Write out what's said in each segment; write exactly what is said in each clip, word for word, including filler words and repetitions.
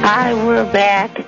Hi, we're back.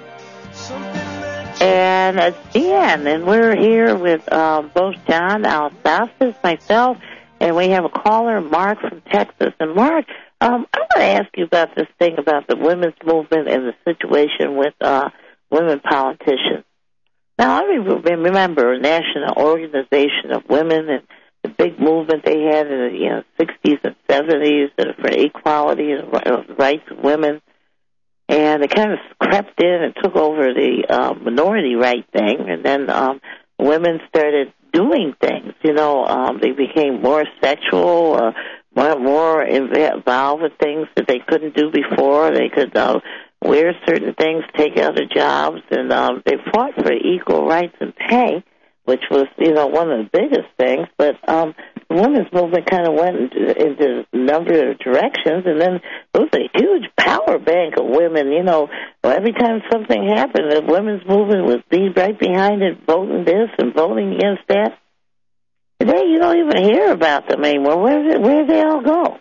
And it's Dan, and we're here with um, both John Alsasas, myself, and we have a caller, Mark from Texas. And Mark, um, I want to ask you about this thing about the women's movement and the situation with uh, women politicians. Now, I remember a national organization of women and the big movement they had in the you know, sixties and seventies for equality and rights of women. And they kind of crept in and took over the uh, minority right thing. And then um, women started doing things. You know, um, they became more sexual, uh, more, more involved with things that they couldn't do before. They could uh, wear certain things, take other jobs, and um, they fought for equal rights and pay, which was, you know, one of the biggest things. But um, the women's movement kind of went into, into a number of directions, and then there was a huge power bank of women. You know, every time something happened, the women's movement would be right behind it, voting this and voting against that. Today, you don't even hear about them anymore. Where did, where did they all go?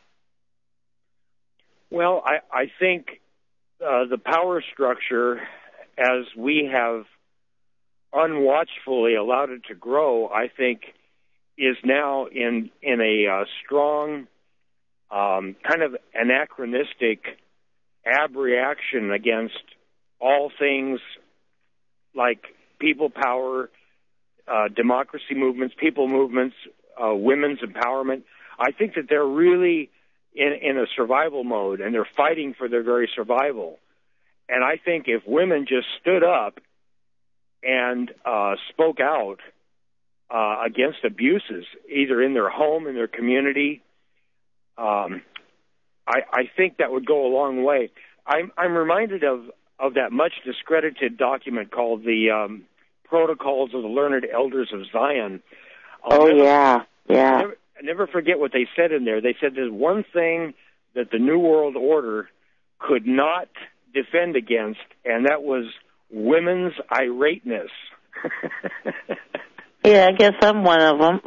Well, I, I think uh, the power structure, as we have unwatchfully allowed it to grow, I think, is now in in a uh, strong, um, kind of anachronistic abreaction against all things like people power, uh, democracy movements, people movements, uh, women's empowerment. I think that they're really in, in a survival mode, and they're fighting for their very survival. And I think if women just stood up and uh, spoke out uh, against abuses, either in their home, in their community, um, I, I think that would go a long way. I'm, I'm reminded of, of that much discredited document called the um, Protocols of the Learned Elders of Zion. I'll oh, never, yeah, yeah. I never, I never forget what they said in there. They said there's one thing that the New World Order could not defend against, and that was women's irateness. Yeah, I guess I'm one of them.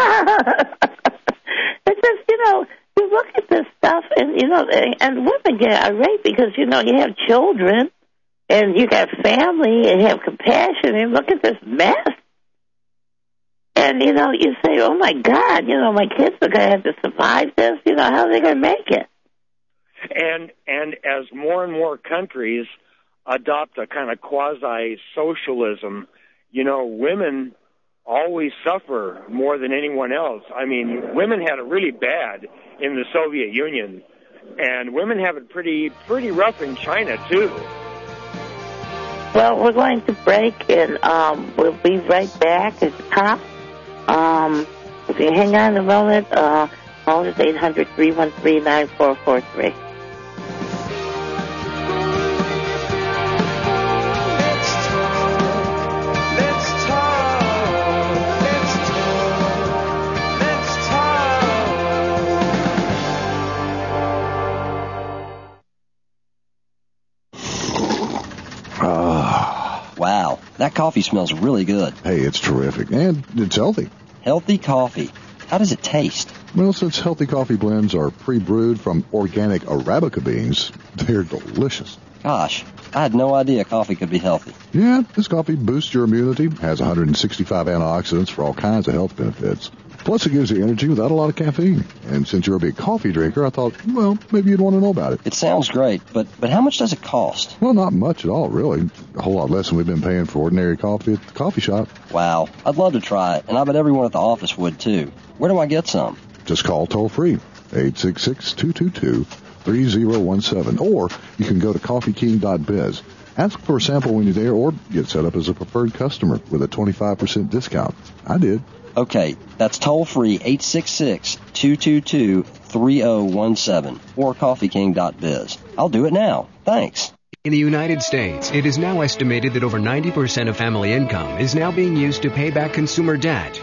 It's just, you know, you look at this stuff, and, you know, and women get irate because, you know, you have children, and you got family, and you have compassion, and look at this mess. And, you know, you say, oh, my God, you know, my kids are going to have to survive this. You know, how are they going to make it? And and as more and more countries adopt a kind of quasi-socialism, you know, women always suffer more than anyone else. I mean, women had it really bad in the Soviet Union, and women have it pretty pretty rough in China, too. Well, we're going to break, and um, we'll be right back at the top. Um, if you hang on a moment, uh, call us eight hundred, three one three, nine four four three. Wow, that coffee smells really good. Hey, it's terrific, and it's healthy. Healthy coffee. How does it taste? Well, since healthy coffee blends are pre-brewed from organic Arabica beans, they're delicious. Gosh, I had no idea coffee could be healthy. Yeah, this coffee boosts your immunity, has one hundred sixty-five antioxidants for all kinds of health benefits. Plus, it gives you energy without a lot of caffeine. And since you're a big coffee drinker, I thought, well, maybe you'd want to know about it. It sounds great, but, but how much does it cost? Well, not much at all, really. A whole lot less than we've been paying for ordinary coffee at the coffee shop. Wow, I'd love to try it, and I bet everyone at the office would, too. Where do I get some? Just call toll-free, eight six six, two two two, three zero one seven, or you can go to coffee king dot biz. Ask for a sample when you're there, or get set up as a preferred customer with a twenty-five percent discount. I did. Okay, that's toll-free, eight six six, two two two, three zero one seven, or coffee king dot biz. I'll do it now. Thanks. In the United States, it is now estimated that over ninety percent of family income is now being used to pay back consumer debt.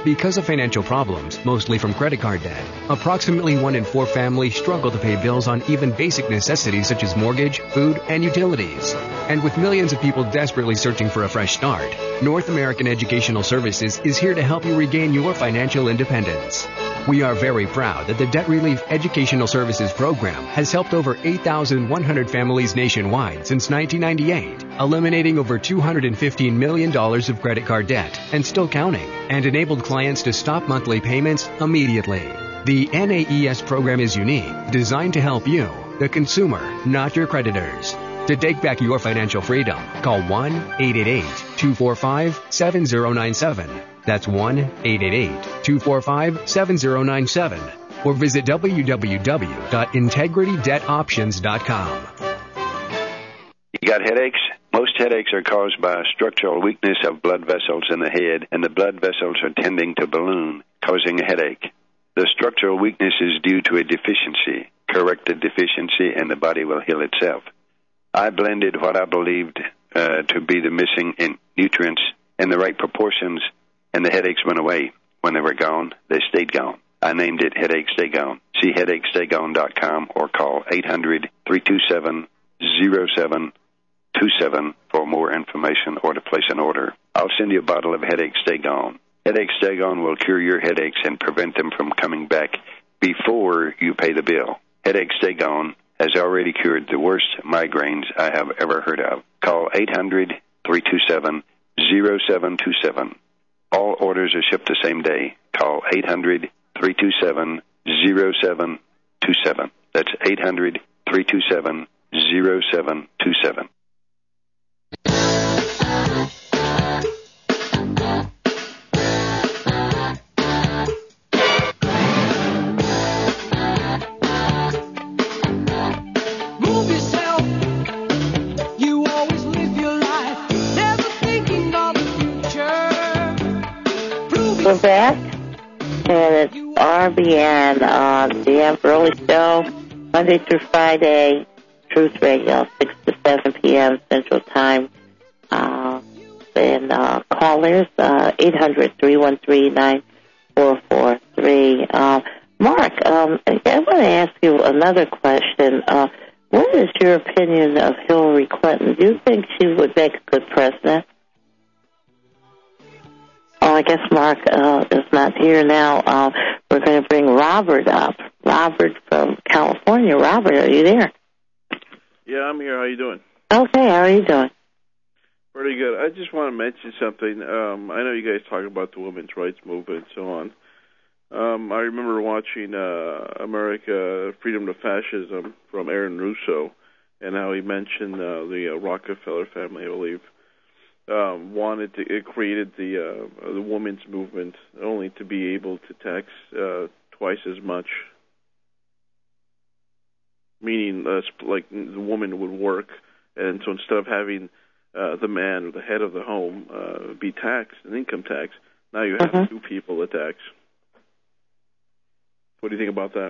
Because of financial problems, mostly from credit card debt, approximately one in four families struggle to pay bills on even basic necessities such as mortgage, food, and utilities. And with millions of people desperately searching for a fresh start, North American Educational Services is here to help you regain your financial independence. We are very proud that the Debt Relief Educational Services Program has helped over eight thousand one hundred families nationwide since nineteen ninety-eight, eliminating over two hundred fifteen million dollars of credit card debt and still counting, and enabled clients to stop monthly payments immediately. The N A E S program is unique, designed to help you, the consumer, not your creditors. To take back your financial freedom, call one eight eight eight, two four five, seven zero nine seven. That's one eight eight eight, two four five, seven zero nine seven. Or visit w w w dot integrity debt options dot com. You got headaches? Most headaches are caused by a structural weakness of blood vessels in the head, and the blood vessels are tending to balloon, causing a headache. The structural weakness is due to a deficiency. Correct the deficiency, and the body will heal itself. I blended what I believed uh, to be the missing in nutrients in the right proportions, and the headaches went away. When they were gone, they stayed gone. I named it Headache Stay Gone. See headache stay gone dot com or call eight hundred, three two seven, zero seven two seven for more information or to place an order. I'll send you a bottle of Headache Stay Gone. Headache Stay Gone will cure your headaches and prevent them from coming back before you pay the bill. Headache Stay Gone has already cured the worst migraines I have ever heard of. Call eight hundred, three two seven, zero seven two seven. All orders are shipped the same day. Call eight hundred, three two seven, zero seven two seven. That's eight hundred, three two seven, zero seven two seven. We're back, and it's R B N on the Early Show, Monday through Friday, Truth Radio, six to seven p.m. Central Time. Uh, and uh, callers, uh, eight hundred, three one three, nine four four three. Uh, Mark, um, I want to ask you another question. Uh, what is your opinion of Hillary Clinton? Do you think she would make a good president? Oh, I guess Mark uh, is not here now. Uh, we're going to bring Robert up. Robert from California. Robert, are you there? Yeah, I'm here. How you doing? Okay, how are you doing? Pretty good. I just want to mention something. Um, I know you guys talk about the women's rights movement and so on. Um, I remember watching uh, America, Freedom to Fascism from Aaron Russo, and how he mentioned uh, the uh, Rockefeller family, I believe. Um, wanted to, it created the uh, the women's movement only to be able to tax uh, twice as much, meaning uh, like the woman would work, and so instead of having uh, the man or the head of the home uh, be taxed, an income tax, now you have mm-hmm. two people to tax. What do you think about that?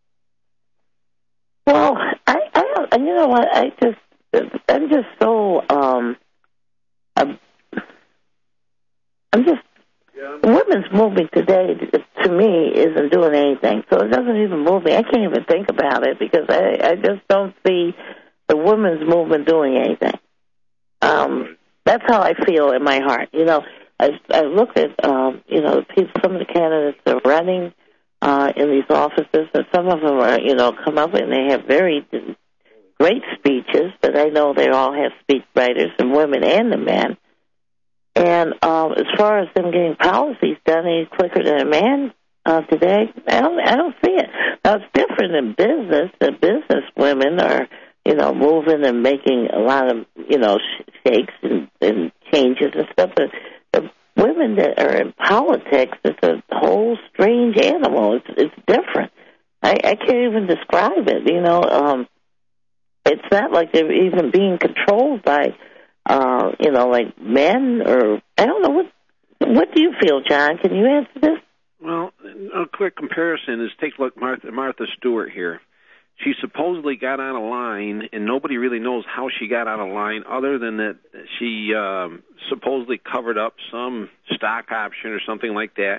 Well, I, I don't, you know what, I just, I'm just so, um, I'm, I'm just, yeah. Women's movement today, to me, isn't doing anything. So it doesn't even move me. I can't even think about it because I, I just don't see the women's movement doing anything. Um, that's how I feel in my heart. You know, I, I look at, um, you know, people, some of the candidates are running uh, in these offices, and some of them are, you know, come up and they have very great speeches, but I know they all have speech writers, and women and the men. And um, as far as them getting policies done any quicker than a man uh, today, I don't, I don't see it. Now, it's different in business. The business women are, you know, moving and making a lot of, you know, shakes and, and changes and stuff. But the women that are in politics, it's a whole strange animal. It's, it's different. I, I can't even describe it, you know. Um, it's not like they're even being controlled by, uh, you know, like men or, I don't know. What What do you feel, John? Can you answer this? Well, a quick comparison is take a look at Martha, Martha Stewart here. She supposedly got on a line, and nobody really knows how she got on a line other than that she um, supposedly covered up some stock option or something like that.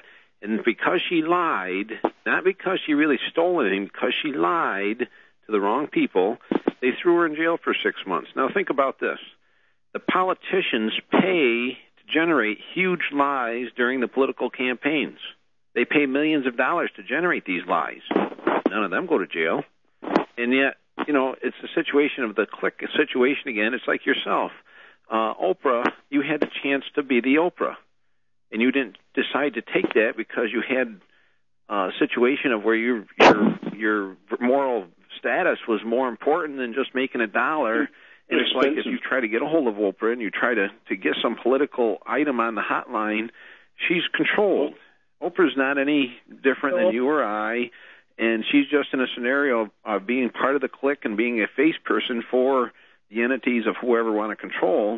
And because she lied, not because she really stole anything, because she lied to the wrong people, they threw her in jail for six months. Now think about this. The politicians pay to generate huge lies during the political campaigns. They pay millions of dollars to generate these lies. None of them go to jail. And yet, you know, it's a situation of the clique situation again. It's like yourself. Uh, Oprah, you had the chance to be the Oprah. And you didn't decide to take that because you had a situation of where your your your moral status was more important than just making a dollar. And it's like if you try to get a hold of Oprah and you try to, to get some political item on the hotline, she's controlled. Oprah's not any different than you or I, and she's just in a scenario of being part of the clique and being a face person for the entities of whoever want to control.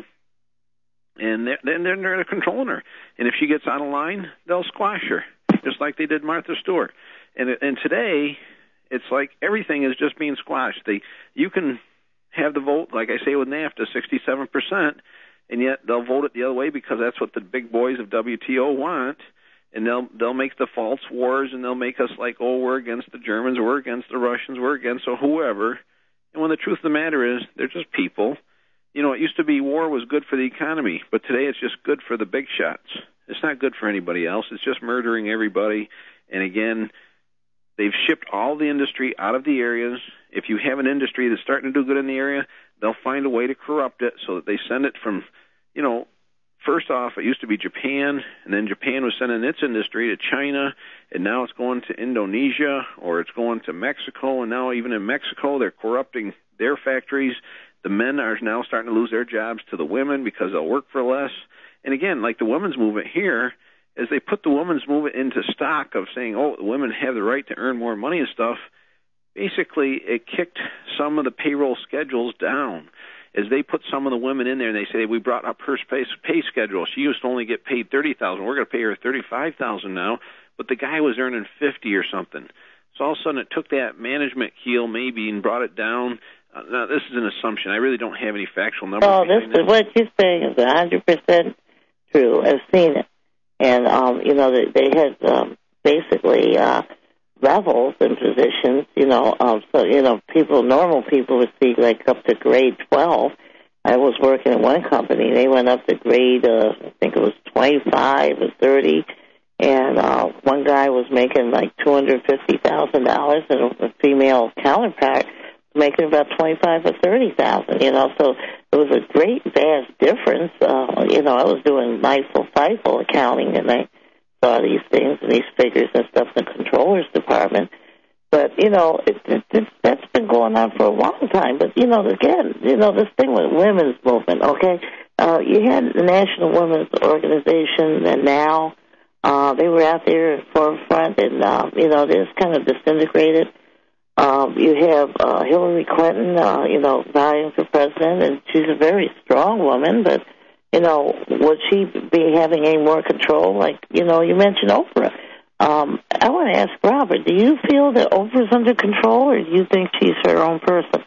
And then they're, they're controlling her. And if she gets out of line, they'll squash her, just like they did Martha Stewart. And and today, it's like everything is just being squashed. They you can have the vote, like I say with NAFTA, sixty-seven percent, and yet they'll vote it the other way because that's what the big boys of W T O want. And they'll they'll make the false wars, and they'll make us like, oh, we're against the Germans, we're against the Russians, we're against or whoever. And when the truth of the matter is, they're just people. You know, it used to be war was good for the economy, but today it's just good for the big shots. It's not good for anybody else. It's just murdering everybody. And again, they've shipped all the industry out of the areas. If you have an industry that's starting to do good in the area, they'll find a way to corrupt it so that they send it from, you know, first off, it used to be Japan, and then Japan was sending its industry to China, and now it's going to Indonesia, or it's going to Mexico, and now even in Mexico they're corrupting their factories. The men are now starting to lose their jobs to the women because they'll work for less. And again, like the women's movement here, as they put the women's movement into stock of saying, oh, women have the right to earn more money and stuff, basically it kicked some of the payroll schedules down. As they put some of the women in there and they say, we brought up her pay, pay schedule. She used to only get paid thirty thousand dollars. We're going to pay her thirty-five thousand dollars now, but the guy was earning fifty or something. So all of a sudden it took that management keel maybe and brought it down. Uh, now, this is an assumption. I really don't have any factual numbers. Oh, this is what you're saying is one hundred percent true. I've seen it. And, um, you know, they, they had um, basically uh, levels and positions, you know, um, so, you know, people, normal people would see like up to grade twelve. I was working at one company. They went up to grade, uh, I think it was twenty-five or thirty. And uh, one guy was making like two hundred fifty thousand dollars, and a female counterpart making about twenty-five or thirty thousand. You know, so it was a great vast difference. Uh, you know, I was doing LIFO, FIFO accounting, and I saw these things and these figures and stuff in the controller's department. But you know, it, it, it, that's been going on for a long time. But you know, again, you know, this thing with women's movement. Okay, uh, you had the National Women's Organization, and now. Uh, they were out there forefront, and, uh, you know, they're just kind of disintegrated. Um, you have uh, Hillary Clinton, uh, you know, vying for president, and she's a very strong woman, but, you know, would she be having any more control? Like, you know, you mentioned Oprah. Um, I want to ask Robert, do you feel that Oprah's under control, or do you think she's her own person?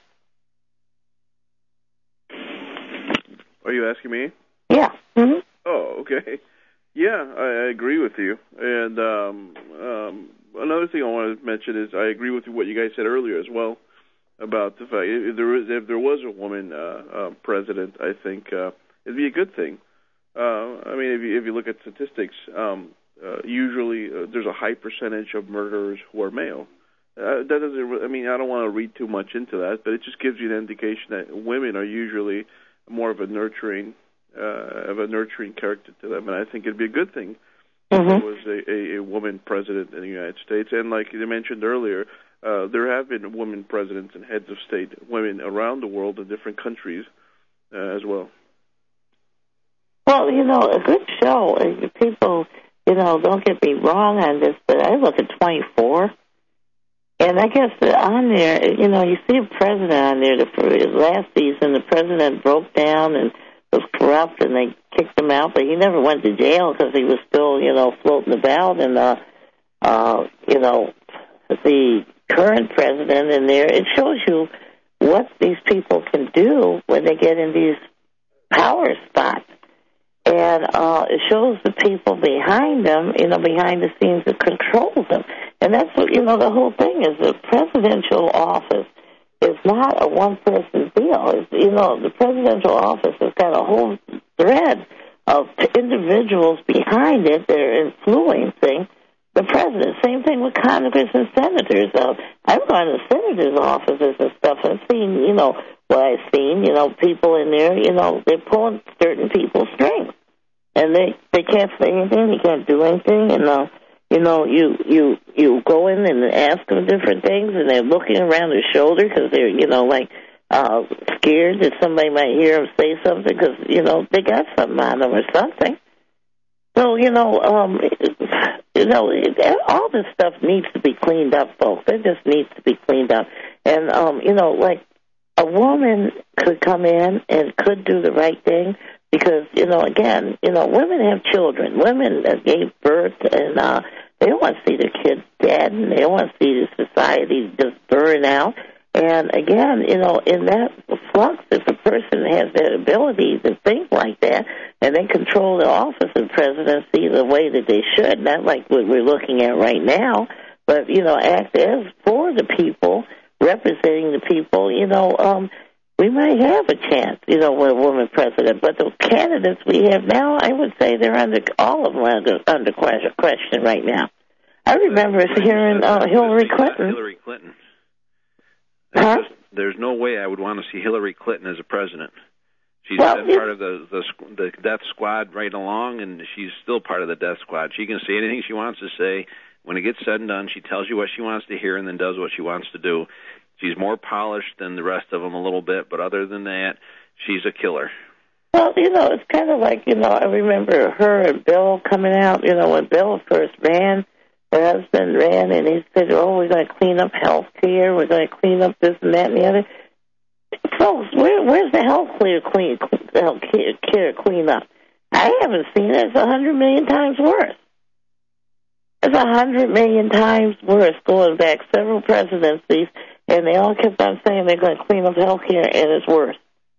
Are you asking me? Yeah. Mm-hmm. Oh, okay. Yeah, I, I agree with you. And um, um, another thing I want to mention is I agree with what you guys said earlier as well about the fact if there, is, if there was a woman uh, uh, president, I think uh, it'd be a good thing. Uh, I mean, if you, if you look at statistics, um, uh, usually uh, there's a high percentage of murderers who are male. Uh, that doesn't. I mean, I don't want to read too much into that, but it just gives you an indication that women are usually more of a nurturing. Uh, of a nurturing character to them, and I think it'd be a good thing if mm-hmm. there was a, a, a woman president in the United States. And like you mentioned earlier, uh, there have been women presidents and heads of state, women around the world in different countries uh, as well. Well, you know, a good show. People, you know, don't get me wrong on this, but I look at twenty-four, and I guess on there, you know, you see a president on there. The last season, the president broke down and was corrupt, and they kicked him out, but he never went to jail because he was still, you know, floating about. And, uh, uh, you know, the current president in there, it shows you what these people can do when they get in these power spots. and uh, it shows the people behind them, you know, behind the scenes that controls them. And that's what, you know, the whole thing is the presidential office is not a one-person deal. It's, you know, the presidential office has got a whole thread of individuals behind it that are influencing the president. Same thing with Congress and senators. Uh, I've gone to senators' offices and stuff and seen, you know, what I've seen, you know, people in there, you know, they're pulling certain people's strings. And they, they can't say anything, they can't do anything, and, uh, you know, you, you, you go in and ask them different things, and they're looking around their shoulder because they're, you know, like, uh, scared that somebody might hear them say something because, you know, they got something on them or something. So, you know, um, you know, all this stuff needs to be cleaned up, folks. It just needs to be cleaned up. And, um, you know, like, a woman could come in and could do the right thing because, you know, again, you know, women have children. Women uh, gave birth, and uh, they don't want to see their kids dead, and they don't want to see the society just burn out. And, again, you know, in that flux, if a person has that ability to think like that and they control the office of presidency the way that they should, not like what we're looking at right now, but, you know, act as for the people, representing the people, you know, um, we might have a chance, you know, with a woman president. But the candidates we have now, I would say they're under, all of them are under, under question right now. I remember hearing uh, Hillary Clinton. Hillary Clinton. Huh? Just, there's no way I would want to see Hillary Clinton as a president. She's well, been part of the, the the death squad right along, and she's still part of the death squad. She can say anything she wants to say. When it gets said and done, she tells you what she wants to hear and then does what she wants to do. She's more polished than the rest of them a little bit, but other than that, she's a killer. Well, you know, it's kind of like, you know, I remember her and Bill coming out, you know, when Bill first ran, her husband ran, and he said, oh, we're going to clean up health care, we're going to clean up this and that and the other. Folks, where, where's the health care clean, health care clean up? I haven't seen it. It's a hundred million times worse. It's a hundred million times worse going back several presidencies, and they all kept on saying they're going to clean up health care, and it's worse.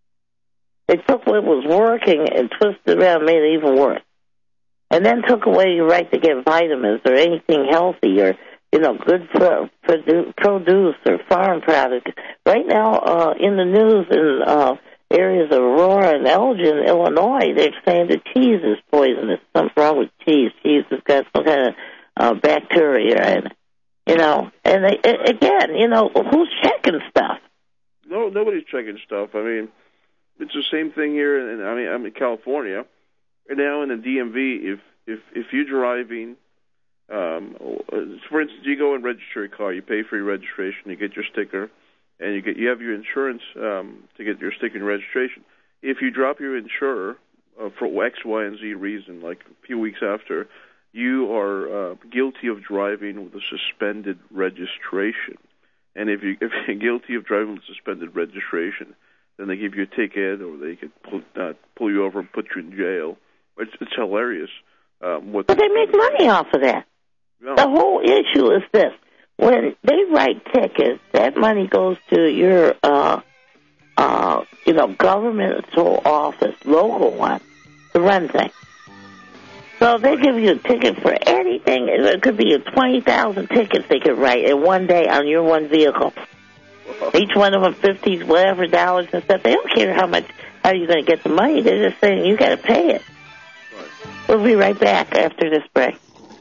They took what was working and twisted it around and made it even worse. And then took away your right to get vitamins or anything healthy or, you know, good pro- produ- produce or farm products. Right now, uh, in the news in uh, areas of Aurora and Elgin, Illinois, they're saying the cheese is poisonous. Something wrong with cheese. Cheese has got some kind of uh, bacteria in it. You know, and they, again, you know, who's checking stuff? No, nobody's checking stuff. I mean, it's the same thing here. In, I mean, I'm in California. And now in the D M V, if if if you're driving, um, for instance, you go and register your car, you pay for your registration, you get your sticker, and you get you have your insurance um, to get your sticker and registration. If you drop your insurer uh, for X, Y, and Z reason, like a few weeks after, you are uh, guilty of driving with a suspended registration. And if, you, if you're guilty of driving with suspended registration, then they give you a ticket, or they could pull, uh, pull you over and put you in jail. It's, it's hilarious. Um, what but they make money off of that. No. The whole issue is this. When they write tickets, that money goes to your, uh, uh, you know, governmental office, local one, to run things. So they give you a ticket for anything. It could be twenty thousand tickets they could write in one day on your one vehicle. Each one of them fifty whatever dollars and stuff. They don't care how much, how you're going to get the money. They're just saying you got to pay it. We'll be right back after this break.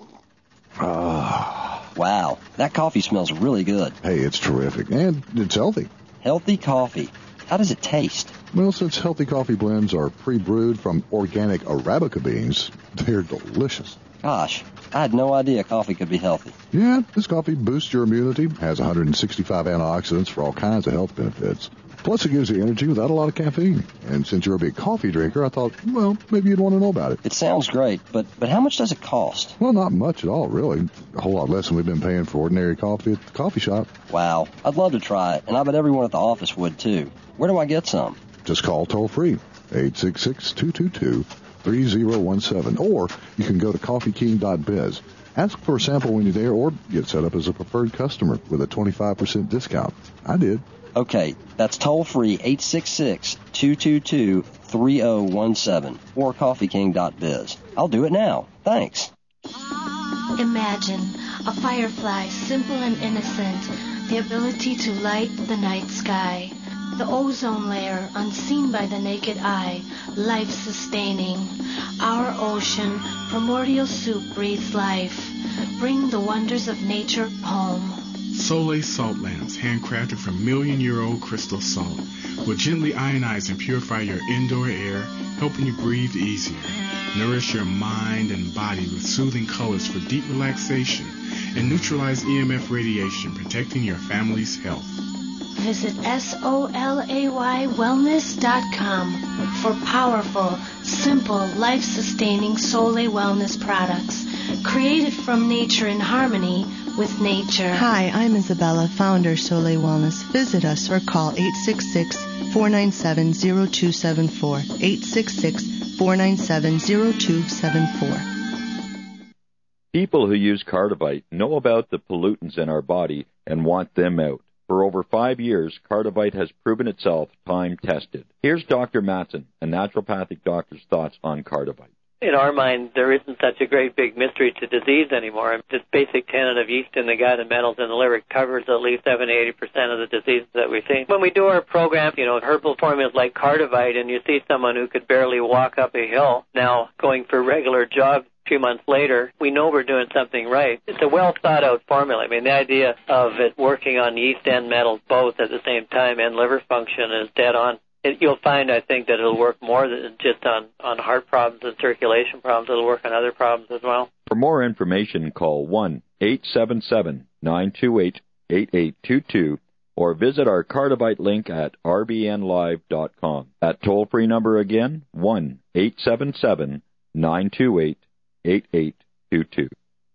Oh, wow. That coffee smells really good. Hey, it's terrific. And it's healthy. Healthy coffee. How does it taste? Well, since healthy coffee blends are pre-brewed from organic Arabica beans, they're delicious. Gosh, I had no idea coffee could be healthy. Yeah, this coffee boosts your immunity, has one hundred sixty-five antioxidants for all kinds of health benefits. Plus, it gives you energy without a lot of caffeine. And since you're a big coffee drinker, I thought, well, maybe you'd want to know about it. It sounds great, but, but how much does it cost? Well, not much at all, really. A whole lot less than we've been paying for ordinary coffee at the coffee shop. Wow, I'd love to try it, and I bet everyone at the office would, too. Where do I get some? Just call toll-free, eight six six, two two two, three zero one seven. Or you can go to coffee king dot biz. Ask for a sample when you're there or get set up as a preferred customer with a twenty-five percent discount. I did. Okay, that's toll-free eight six six, two two two, three oh one seven or coffee king dot biz. I'll do it now. Thanks. Imagine a firefly, simple and innocent, the ability to light the night sky. The ozone layer, unseen by the naked eye, life-sustaining. Our ocean, primordial soup, breathes life. Bring the wonders of nature home. Soleil salt lamps, handcrafted from million-year-old crystal salt, will gently ionize and purify your indoor air, helping you breathe easier. Nourish your mind and body with soothing colors for deep relaxation, and neutralize E M F radiation, protecting your family's health. Visit S O L A Y wellness dot com for powerful, simple, life-sustaining Soleil Wellness products, created from nature in harmony with nature. Hi, I'm Isabella, founder Soleil Wellness. Visit us or call eight six six, four nine seven, zero two seven four, eight six six, four nine seven, zero two seven four. People who use Cardivite know about the pollutants in our body and want them out. For over five years, Cardivite has proven itself time-tested. Here's Doctor Matson, a naturopathic doctor's thoughts on Cardivite. In our mind, there isn't such a great big mystery to disease anymore. This basic tenet of yeast in the gut and metals in the liver covers at least seventy to eighty percent of the diseases that we see. When we do our program, you know, herbal formulas like Cardivite, and you see someone who could barely walk up a hill now going for regular jogs a few months later, we know we're doing something right. It's a well-thought-out formula. I mean, the idea of it working on yeast and metals both at the same time and liver function is dead on. It, you'll find, I think, that it'll work more than just on, on heart problems and circulation problems. It'll work on other problems as well. For more information, call one eight seven seven, nine two eight, eight eight two two or visit our Cardivite link at r b n live dot com. That toll-free number again, one eight seven seven, nine two eight, eight eight two two.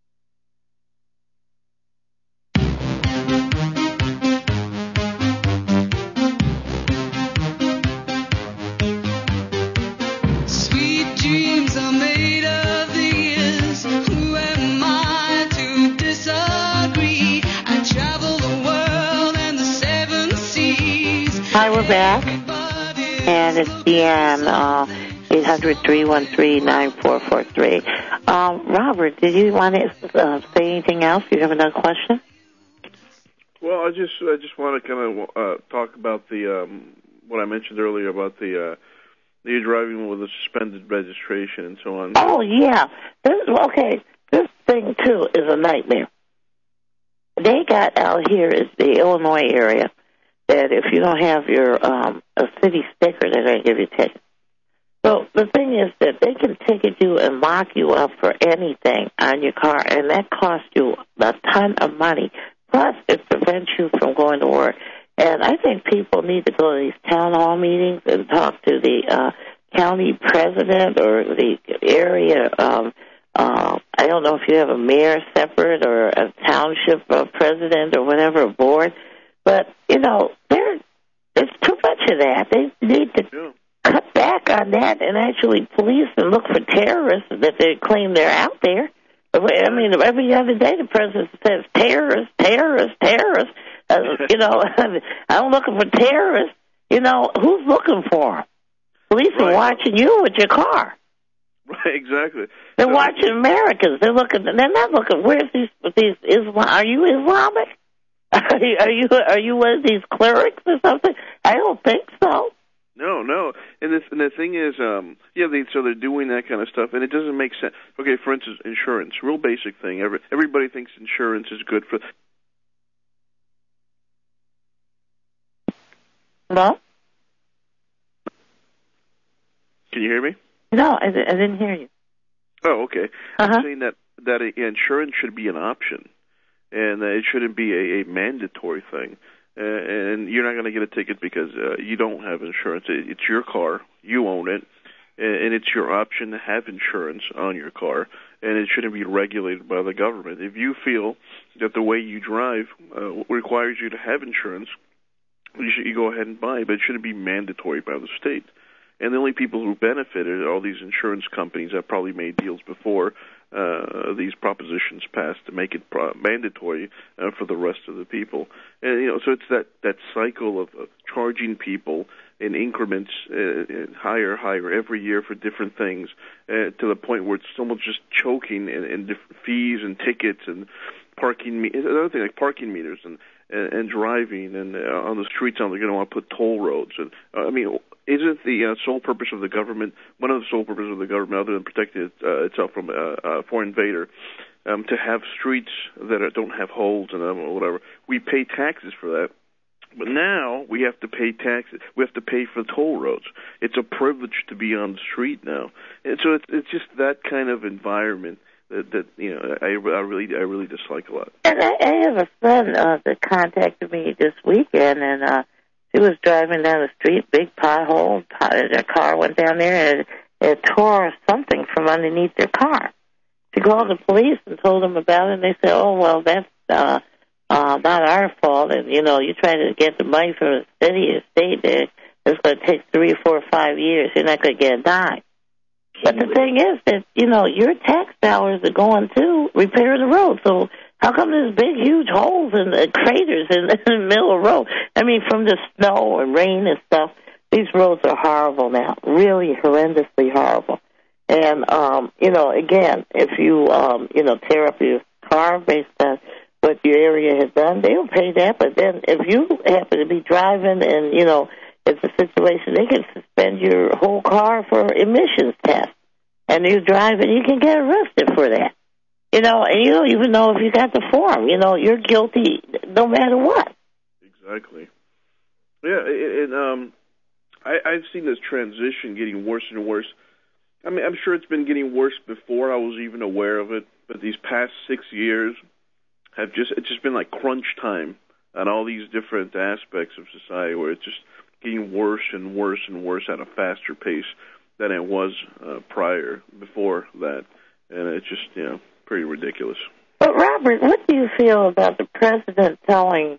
Hi, we're back, and it's Deanne, uh, eight hundred, three one three, nine four four three. Um, Robert, did you want to uh, say anything else? Do you have another question? Well, I just I just want to kind of uh, talk about the um, what I mentioned earlier about the uh, the driving with a suspended registration and so on. Oh, yeah. This, okay, this thing, too, is a nightmare. They got out here is the Illinois area that if you don't have your um, a city sticker, they're going to give you a ticket. So the thing is that they can ticket you and lock you up for anything on your car, and that costs you a ton of money. Plus, it prevents you from going to work. And I think people need to go to these town hall meetings and talk to the uh, county president or the area. Um, uh, I don't know if you have a mayor separate or a township uh, president or whatever, a board. But, you know, there, there's too much of that. They need to yeah. cut back on that and actually police and look for terrorists that they claim they're out there. I mean, every other day the president says terrorists, terrorists, terrorists. Uh, you know, I'm looking for terrorists. You know, who's looking for them? Police right. are watching you with your car. Right, exactly. They're uh, watching Americans. They're looking. They're not looking. Where's these? These Islam? Are you Islamic? Are you, are you are you one of these clerics or something? I don't think so. No, no. And the, and the thing is, um, yeah, they, so they're doing that kind of stuff, and it doesn't make sense. Okay, for instance, insurance, real basic thing. Every, everybody thinks insurance is good for. Hello? Can you hear me? No, I, I didn't hear you. Oh, okay. Uh-huh. I'm saying that that insurance should be an option, and uh, it shouldn't be a, a mandatory thing. Uh, and you're not going to get a ticket because uh, you don't have insurance. It, it's your car. You own it. And it's your option to have insurance on your car. And it shouldn't be regulated by the government. If you feel that the way you drive uh, requires you to have insurance, you should you go ahead and buy it. But it shouldn't be mandatory by the state. And the only people who benefited are all these insurance companies that probably made deals before uh, these propositions passed to make it pro- mandatory uh, for the rest of the people. And, you know, so it's that, that cycle of, of charging people in increments uh, higher, higher every year for different things uh, to the point where it's almost just choking in, in different fees and tickets and parking, me- another thing like parking meters and, and, and driving and uh, on the streets now they're going to want to put toll roads. And uh, I mean, isn't the uh, sole purpose of the government, one of the sole purposes of the government, other than protecting it, uh, itself from a uh, uh, foreign invader, um, to have streets that are, don't have holes in them or whatever? We pay taxes for that. But now we have to pay taxes. We have to pay for toll roads. It's a privilege to be on the street now, and so it's, it's just that kind of environment that, that you know I, I really I really dislike a lot. And I, I have a friend uh, that contacted me this weekend, and uh, she was driving down the street, big pothole. Their car went down there, and it tore something from underneath their car. She called the police and told them about it, and they said, "Oh well, that's." Uh, Uh, not our fault, and you know, you try to get the money from the city or state there, it's going to take three, four, five years. You're not going to get a dime. But the thing is that, you know, your tax dollars are going to repair the road. So how come there's big, huge holes and uh, craters in, in the middle of the road? I mean, from the snow and rain and stuff, these roads are horrible now, really horrendously horrible. And, um, you know, again, if you, um, you know, tear up your car based on what your area has done, they'll pay that. But then if you happen to be driving and, you know, it's a situation, they can suspend your whole car for emissions test. And you drive and you can get arrested for that. You know, and you don't even know if you got the form. You know, you're guilty no matter what. Exactly. Yeah, and um, I, I've seen this transition getting worse and worse. I mean, I'm sure it's been getting worse before I was even aware of it, but these past six years have just it's just been like crunch time on all these different aspects of society, where it's just getting worse and worse and worse at a faster pace than it was uh, prior before that, and it's just, you know, pretty ridiculous. But Robert, what do you feel about the president telling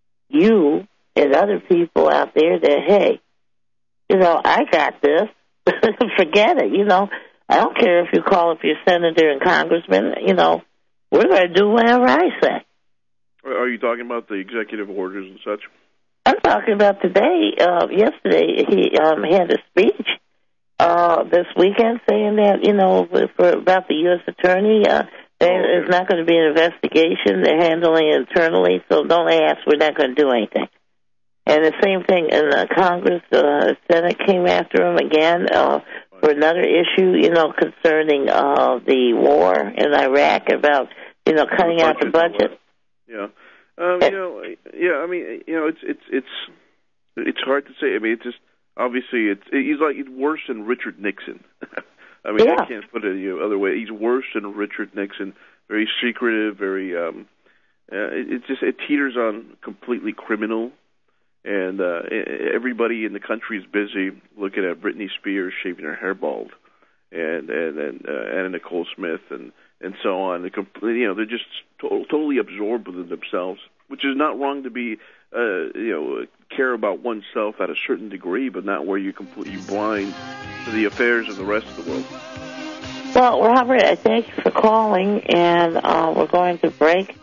you and other people out there that, hey, you know, I got this, forget it, you know, I don't care if you call up your senator and congressman, you know, we're going to do whatever I say. Are you talking about the executive orders and such? I'm talking about today. Uh, yesterday, he um, had a speech uh, this weekend saying that, you know, for about the U S attorney, uh, there is not going to be an investigation. They're handling it internally, so don't ask. We're not going to do anything. And the same thing in uh, Congress, uh, Senate came after him again uh, for another issue, you know, concerning uh, the war in Iraq, about, you know, cutting out the budget. Yeah. Um, you know, yeah, I mean, you know, it's it's it's it's hard to say. I mean, it's just obviously it's he's like he's worse than Richard Nixon. I mean, yeah. I can't put it any other way. He's worse than Richard Nixon. Very secretive, very. Um, uh, it, it just it teeters on completely criminal, and uh, everybody in the country is busy looking at Britney Spears shaving her hair bald, and and and uh, Anna Nicole Smith and. and so on. They completely, you know, they're just to- totally absorbed within themselves, which is not wrong to be, uh, you know, care about oneself at a certain degree, but not where you're completely blind to the affairs of the rest of the world. Well, Robert, I thank you for calling, and uh, we're going to break.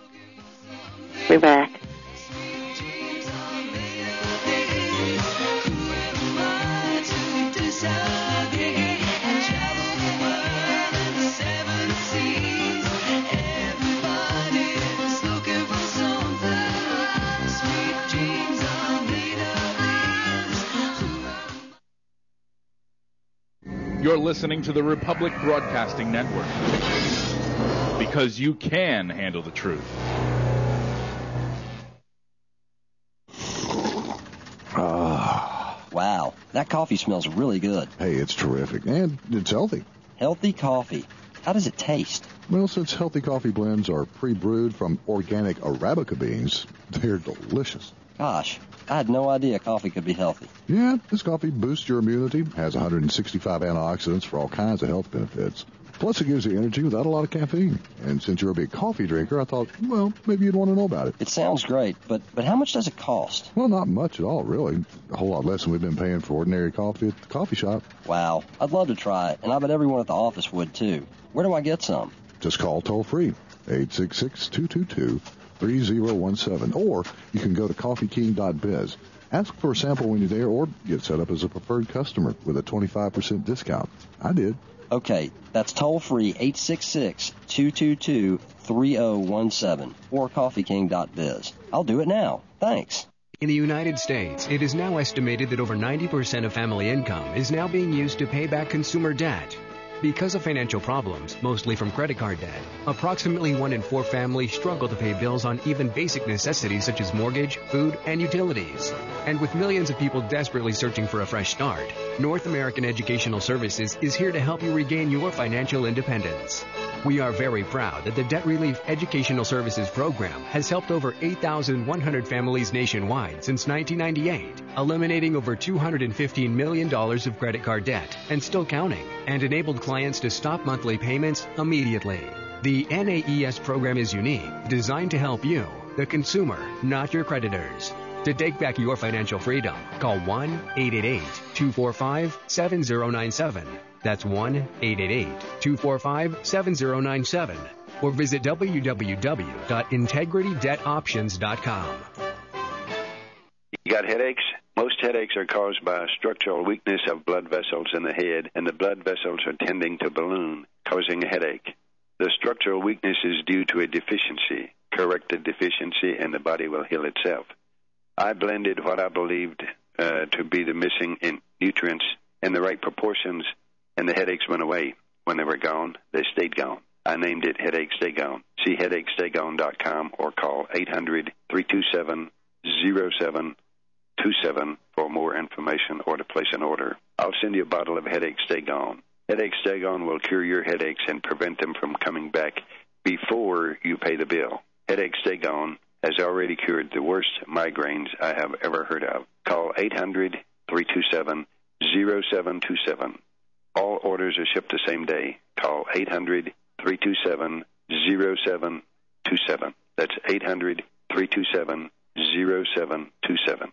Be back. You're listening to the Republic Broadcasting Network, because you can handle the truth. Oh, wow, that coffee smells really good. Hey, it's terrific, and it's healthy. Healthy coffee. How does it taste? Well, since healthy coffee blends are pre-brewed from organic Arabica beans, they're delicious. Gosh, I had no idea coffee could be healthy. Yeah, this coffee boosts your immunity, has one hundred sixty-five antioxidants for all kinds of health benefits. Plus, it gives you energy without a lot of caffeine. And since you're a big coffee drinker, I thought, well, maybe you'd want to know about it. It sounds great, but, but how much does it cost? Well, not much at all, really. A whole lot less than we've been paying for ordinary coffee at the coffee shop. Wow, I'd love to try it, and I bet everyone at the office would, too. Where do I get some? Just call toll-free, eight six six, two two two, three zero one seven, or you can go to coffee king dot biz. Ask for a sample when you're there or get set up as a preferred customer with a twenty-five percent discount. I did. Okay, that's toll-free, eight six six, two two two, three zero one seven, or coffee king dot biz. I'll do it now. Thanks. In the United States, it is now estimated that over ninety percent of family income is now being used to pay back consumer debt. Because of financial problems, mostly from credit card debt, approximately one in four families struggle to pay bills on even basic necessities such as mortgage, food, and utilities. And with millions of people desperately searching for a fresh start, North American Educational Services is here to help you regain your financial independence. We are very proud that the Debt Relief Educational Services Program has helped over eight thousand one hundred families nationwide since nineteen ninety-eight, eliminating over two hundred fifteen million dollars of credit card debt and still counting, and enabled clients to stop monthly payments immediately. The N A E S program is unique, designed to help you, the consumer, not your creditors. To take back your financial freedom, call one eight eight eight, two four five, seven zero nine seven. That's one eight eight eight, two four five, seven zero nine seven. Or visit w w w dot integrity debt options dot com. You got headaches? Most headaches are caused by a structural weakness of blood vessels in the head, and the blood vessels are tending to balloon, causing a headache. The structural weakness is due to a deficiency. Correct the deficiency, and the body will heal itself. I blended what I believed uh, to be the missing in nutrients in the right proportions, and the headaches went away. When they were gone, they stayed gone. I named it Headache Stay Gone. See headache stay gone dot com or call eight hundred, three two seven, zero seven two seven for more information or to place an order. I'll send you a bottle of Headache Stay Gone. Headache Stay Gone will cure your headaches and prevent them from coming back before you pay the bill. Headache Stay Gone has already cured the worst migraines I have ever heard of. Call eight hundred, three two seven, zero seven two seven. All orders are shipped the same day. Call eight hundred, three two seven, zero seven two seven. That's eight hundred, three two seven, zero seven two seven.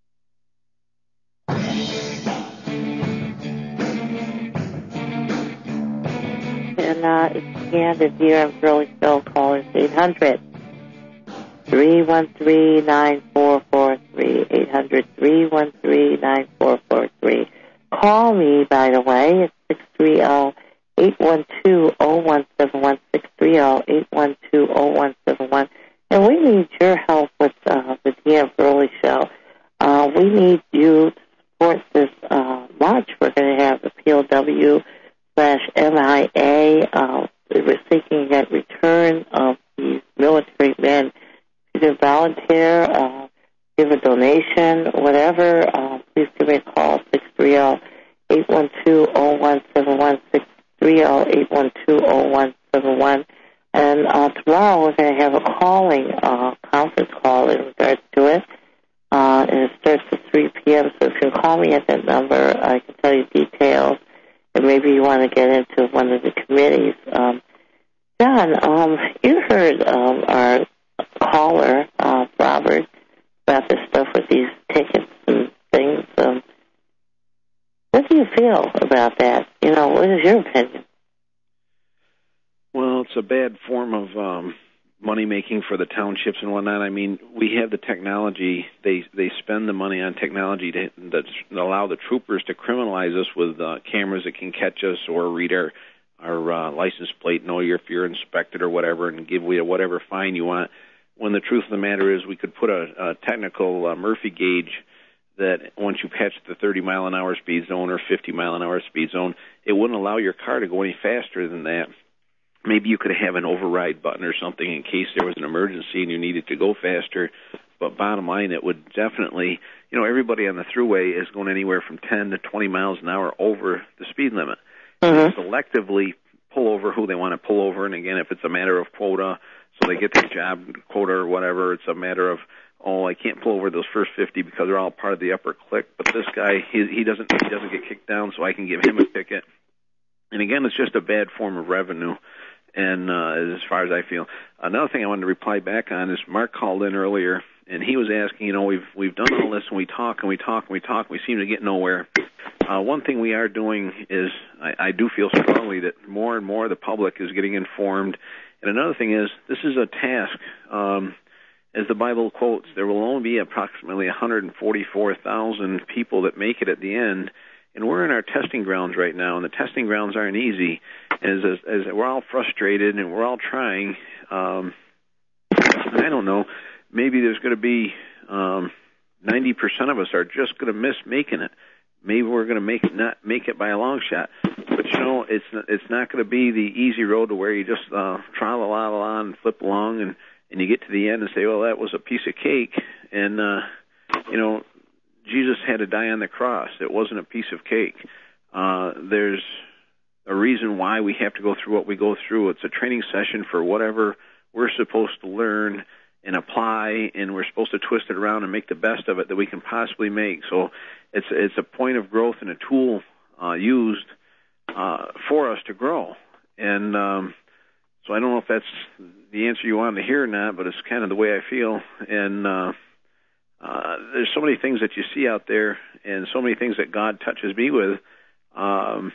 And uh, again, the D R M Shirley Show callers eight hundred, three one three, nine four four three, eight hundred, three one three, nine four four three. Call me, by the way, it's six three zero, eight one two, zero one seven one, six three zero, eight one two, zero one seven one. And we need your help with uh, the D M Shirley Show. Uh, we need you to support this uh, march. We're going to have the P O W slash M I A. Uh, we're seeking a return of these military men. If you can volunteer, uh, give a donation, whatever, uh, please give me a call, six three zero, eight one two, zero one seven one, six three zero, eight one two, zero one seven one. And uh, tomorrow we're going to have a calling, uh, conference call in regards to it. Uh, and it starts at three p.m., so if you call me at that number, I can tell you details. And maybe you want to get into one of the committees. Um, John, um, you heard um, our caller, uh, Robert, about this stuff with these tickets and things. Um, what do you feel about that? You know, what is your opinion? Well, it's a bad form of um, money making for the townships and whatnot. I mean, we have the technology. They they spend the money on technology to, to allow the troopers to criminalize us with uh, cameras that can catch us or read our our uh, license plate, know if you're inspected or whatever, and give you whatever fine you want. When the truth of the matter is, we could put a, a technical uh, Murphy gauge that once you patch the thirty mile an hour speed zone or fifty mile an hour speed zone, it wouldn't allow your car to go any faster than that. Maybe you could have an override button or something in case there was an emergency and you needed to go faster. But bottom line, it would definitely, you know, everybody on the thruway is going anywhere from ten to twenty miles an hour over the speed limit. Mm-hmm. Selectively pull over who they want to pull over. And again, if it's a matter of quota, so they get their job quota or whatever, it's a matter of, oh, I can't pull over those first fifty because they're all part of the upper clique. But this guy, he, he doesn't he doesn't get kicked down, so I can give him a ticket. And again, it's just a bad form of revenue. And uh, as far as I feel, another thing I wanted to reply back on is Mark called in earlier, and he was asking, you know, we've we've done all this, and we talk and we talk and we talk, and we seem to get nowhere. Uh, one thing we are doing is I, I do feel strongly that more and more the public is getting informed. And another thing is this is a task. Um, as the Bible quotes, there will only be approximately one hundred forty-four thousand people that make it at the end. And we're in our testing grounds right now, and the testing grounds aren't easy. As, as, as we're all frustrated and we're all trying, um, I don't know, maybe there's going to be um, ninety percent of us are just going to miss making it. Maybe we're going to make it not make it by a long shot. But, you know, it's it's not going to be the easy road to where you just uh, tra-la-la-la and flip along and, and you get to the end and say, well, that was a piece of cake. And, uh, you know, Jesus had to die on the cross. It wasn't a piece of cake. Uh, there's a reason why we have to go through what we go through. It's a training session for whatever we're supposed to learn and apply, and we're supposed to twist it around and make the best of it that we can possibly make. So it's it's a point of growth and a tool uh, used uh, for us to grow. And um, so I don't know if that's the answer you wanted to hear or not, but it's kind of the way I feel. And uh, uh, there's so many things that you see out there and so many things that God touches me with. Um,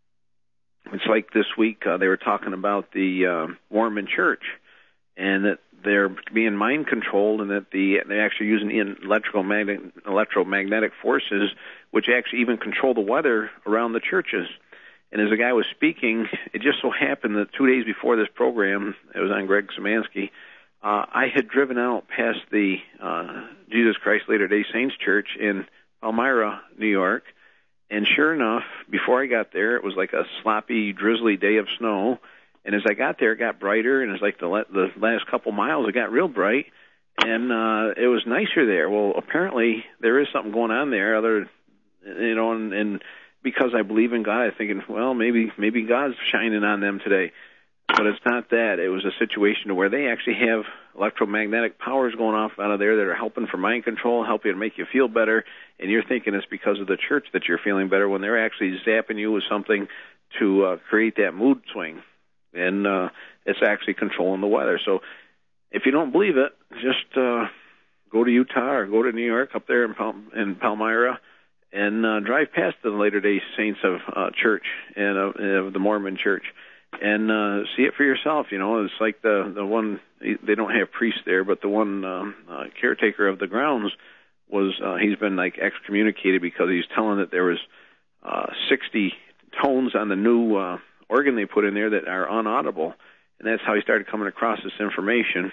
it's like this week uh, they were talking about the uh, Mormon church and that they're being mind controlled, and that the they're actually using electromagnetic electromagnetic forces, which actually even control the weather around the churches. And as the guy was speaking, it just so happened that two days before this program, it was on Greg Szymanski, uh, I had driven out past the uh, Jesus Christ Latter-day Saints Church in Palmyra, New York, and sure enough, before I got there, it was like a sloppy, drizzly day of snow. And as I got there, it got brighter, and it was like the, le- the last couple miles, it got real bright, and uh, it was nicer there. Well, apparently there is something going on there, other, you know, and, and because I believe in God, I'm thinking, well, maybe maybe God's shining on them today. But it's not that. It was a situation where they actually have electromagnetic powers going off out of there that are helping for mind control, helping to make you feel better, and you're thinking it's because of the church that you're feeling better when they're actually zapping you with something to uh, create that mood swing. And uh, it's actually controlling the weather. So if you don't believe it, just uh, go to Utah or go to New York up there in, Pal- in Palmyra and uh, drive past the Latter-day Saints of uh, Church and uh, of the Mormon Church and uh, see it for yourself. You know, it's like the, the one, they don't have priests there, but the one um, uh, caretaker of the grounds was, uh, he's been like excommunicated because he's telling that there was uh, sixty tones on the new uh organ they put in there that are unaudible, and that's how he started coming across this information.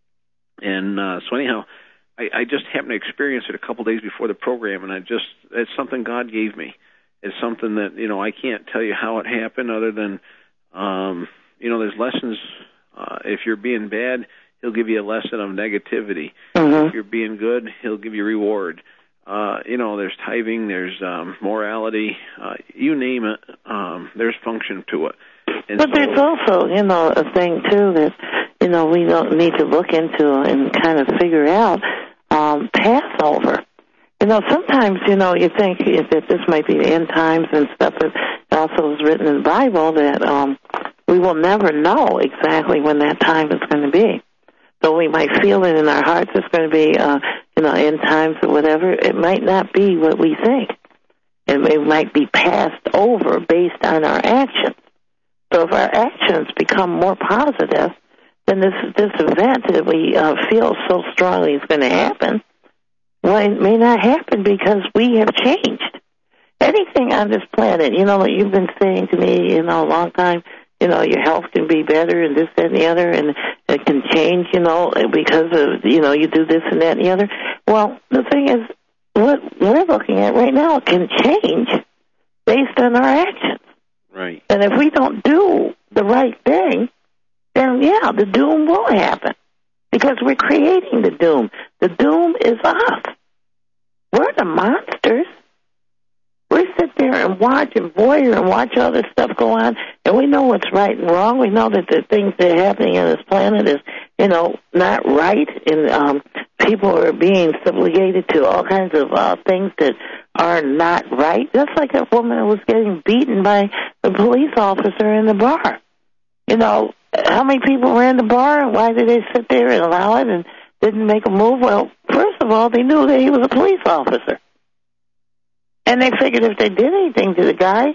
And uh, so anyhow, I, I just happened to experience it a couple days before the program, and I just, it's something God gave me. It's something that, you know, I can't tell you how it happened other than, um, you know, there's lessons. Uh, if you're being bad, he'll give you a lesson of negativity. Mm-hmm. If you're being good, he'll give you reward. Uh, you know, there's tithing, there's um, morality, uh, you name it, um, there's function to it. And but so, there's also, you know, a thing, too, that, you know, we don't need to look into and kind of figure out um, Passover. You know, sometimes, you know, you think that this might be the end times and stuff, but it also is written in the Bible that um, we will never know exactly when that time is going to be. So we might feel it in our hearts it's going to be, uh, you know, end times or whatever. It might not be what we think. It, it might be passed over based on our actions. So if our actions become more positive, then this this event that we uh, feel so strongly is going to happen, well, it may not happen because we have changed. Anything on this planet, you know, what you've been saying to me, you know, a long time, you know, your health can be better and this, that, and the other, and it can change, you know, because of, you know, you do this and that and the other. Well, the thing is, what we're looking at right now can change based on our actions. Right. And if we don't do the right thing, then, yeah, the doom will happen because we're creating the doom. The doom is us. We're the monsters. We sit there and watch and voyeur and watch all this stuff go on, and we know what's right and wrong. We know that the things that are happening on this planet is, you know, not right, and um, people are being subjugated to all kinds of uh, things that are not right. Just like a woman who was getting beaten by a police officer in the bar. You know, how many people were in the bar, and why did they sit there and allow it and didn't make a move? Well, first of all, they knew that he was a police officer. And And they figured if they did anything to the guy,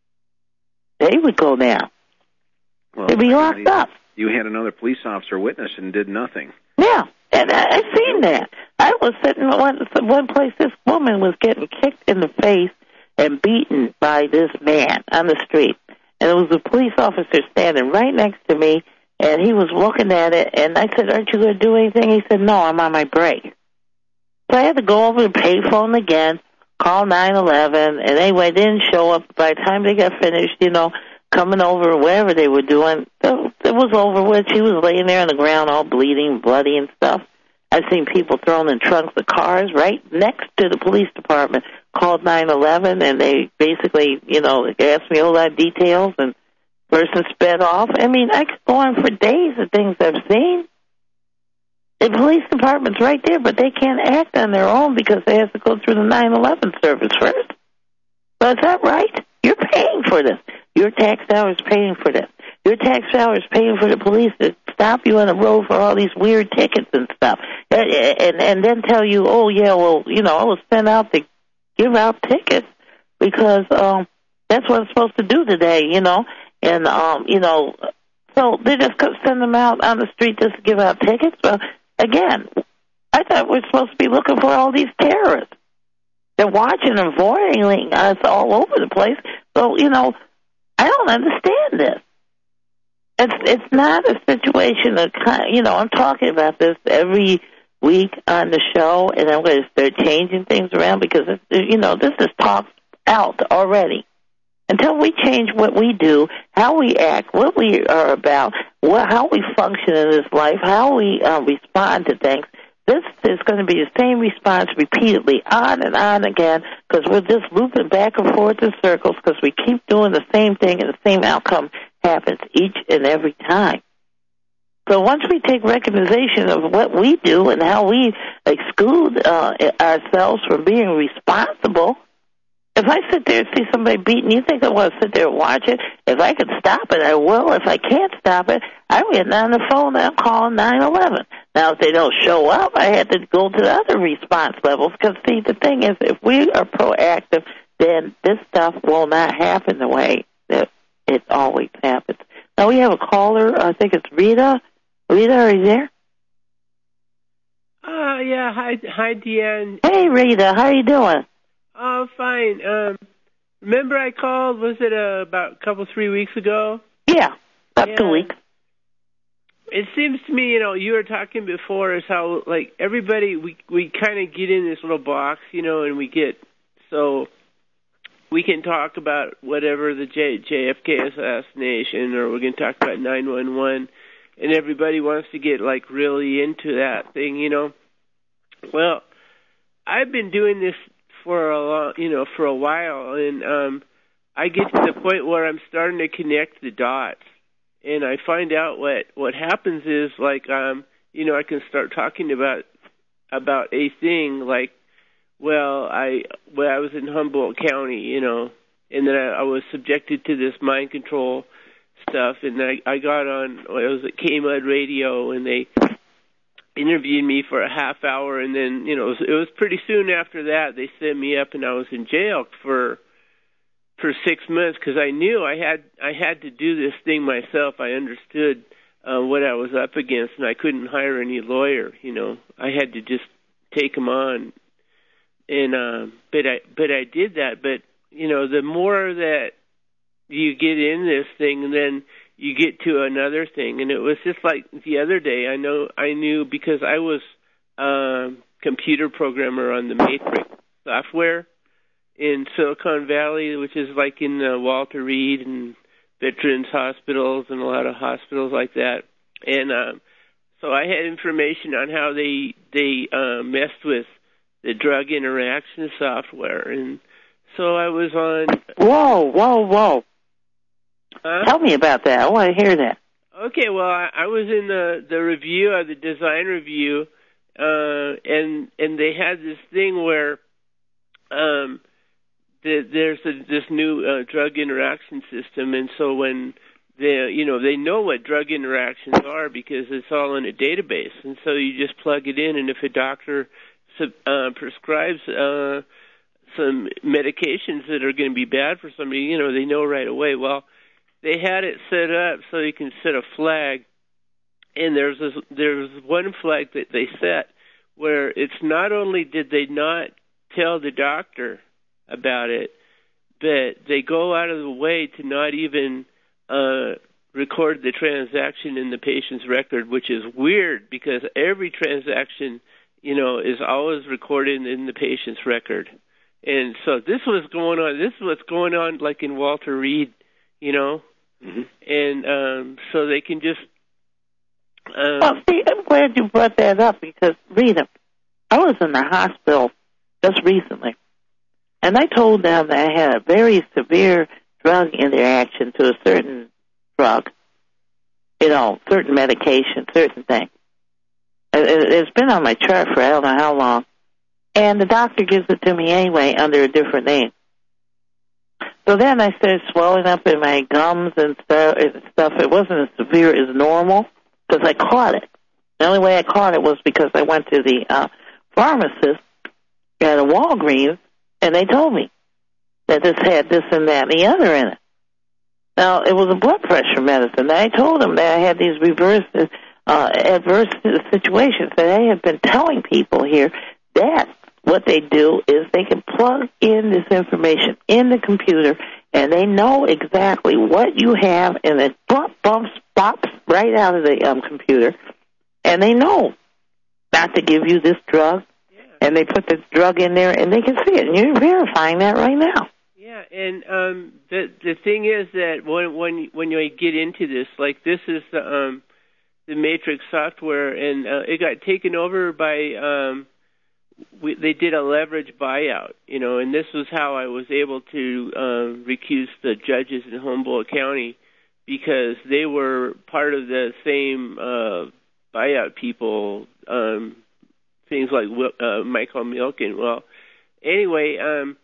they would go down. Well, They'd be locked up. You had another police officer witness and did nothing. Yeah, and I, I've seen that. I was sitting in one, one place, this woman was getting kicked in the face and beaten by this man on the street. And there was a police officer standing right next to me, and he was looking at it, and I said, aren't you going to do anything? He said, no, I'm on my break. So I had to go over to the payphone again, call nine eleven, and anyway, they didn't show up. By the time they got finished, you know, coming over or whatever they were doing, it was over with. She was laying there on the ground all bleeding, bloody and stuff. I've seen people thrown in trunks of cars right next to the police department, called nine eleven, and they basically, you know, asked me all that details, and person sped off. I mean, I could go on for days of things I've seen. The police department's right there, but they can't act on their own because they have to go through the nine eleven service first. So is that right? You're paying for this. Your tax dollars paying for this. Your tax dollars paying for the police to stop you on the road for all these weird tickets and stuff, and, and and then tell you, oh yeah, well, you know, I was sent out to give out tickets because um, that's what I'm supposed to do today, you know, and um, you know, so they just send them out on the street just to give out tickets. Well, again, I thought we're supposed to be looking for all these terrorists. They're watching and foiling us all over the place. So, you know, I don't understand this. It's it's not a situation of, you know, I'm talking about this every week on the show, and I'm going to start changing things around because, it's, you know, this is talked out already. Until we change what we do, how we act, what we are about, what, how we function in this life, how we uh, respond to things, this is going to be the same response repeatedly on and on again because we're just looping back and forth in circles because we keep doing the same thing and the same outcome happens each and every time. So once we take recognition of what we do and how we exclude uh, ourselves from being responsible, if I sit there and see somebody beaten, you think I want to sit there and watch it? If I can stop it, I will. If I can't stop it, I'm getting on the phone and I'm calling nine eleven. Now, if they don't show up, I had to go to the other response levels because, see, the thing is, if we are proactive, then this stuff will not happen the way that it always happens. Now, we have a caller. I think it's Rita. Rita, are you there? Uh, yeah. Hi, hi, Deanne. Hey, Rita. How you doing? Oh, fine. Um, remember I called, was it uh, about a couple, three weeks ago? Yeah, about yeah. two weeks. It seems to me, you know, you were talking before is how, like, everybody, we we kind of get in this little box, you know, and we get, so we can talk about whatever the J, JFK assassination, or we can talk about nine one one, and everybody wants to get, like, really into that thing, you know. Well, I've been doing this for a long, you know, for a while, and um, I get to the point where I'm starting to connect the dots. And I find out what, what happens is, like, um, you know, I can start talking about about a thing, like, well, I well, I was in Humboldt County, you know, and then I, I was subjected to this mind control stuff, and I, I got on, it was at K-Mud Radio, and they interviewed me for a half hour, and then, you know, it was, it was pretty soon after that, they sent me up, and I was in jail for... for six months because I knew I had I had to do this thing myself. I understood uh, what I was up against, and I couldn't hire any lawyer. You know, I had to just take them on, and uh, but I but I did that. But you know, the more that you get in this thing, then you get to another thing, and it was just like the other day. I know I knew because I was a computer programmer on the Matrix software in Silicon Valley, which is like in uh, Walter Reed and Veterans Hospitals and a lot of hospitals like that. And um, so I had information on how they they uh, messed with the drug interaction software. And so I was on... Whoa, whoa, whoa. Huh? Tell me about that. I want to hear that. Okay, well, I, I was in the, the review, uh, the design review, uh, and and they had this thing where... Um, there's a, this new uh, drug interaction system, and so when they, you know, they know what drug interactions are because it's all in a database, and so you just plug it in, and if a doctor uh, prescribes uh, some medications that are going to be bad for somebody, you know, they know right away. Well, they had it set up so you can set a flag, and there's this, there's one flag that they set where it's not only did they not tell the doctor about it, but they go out of the way to not even uh, record the transaction in the patient's record, which is weird because every transaction, you know, is always recorded in the patient's record. And so this was going on. This is what's going on, like in Walter Reed, you know, mm-hmm. and um, so they can just. Um, well, see, I'm glad you brought that up because, Rita, I was in the hospital just recently, and I told them that I had a very severe drug interaction to a certain drug, you know, certain medication, certain thing. It, it's been on my chart for I don't know how long, and the doctor gives it to me anyway under a different name. So then I started swelling up in my gums and stuff. It wasn't as severe as normal because I caught it. The only way I caught it was because I went to the uh, pharmacist at a Walgreens, and they told me that this had this and that and the other in it. Now, it was a blood pressure medicine. I told them that I had these reverse uh, adverse situations, that I had been telling people here that what they do is they can plug in this information in the computer, and they know exactly what you have, and it bump, bumps, pops right out of the um, computer, and they know not to give you this drug, yeah. and they put the drug in there, and they can see it, and you're verifying that right now. Yeah, and um, the the thing is that when when when you get into this, like this is the um, the Matrix software, and uh, it got taken over by. Um, We, they did a leverage buyout, you know, and this was how I was able to uh, recuse the judges in Humboldt County because they were part of the same uh, buyout people, um, things like uh, Michael Milken. Well, anyway, um,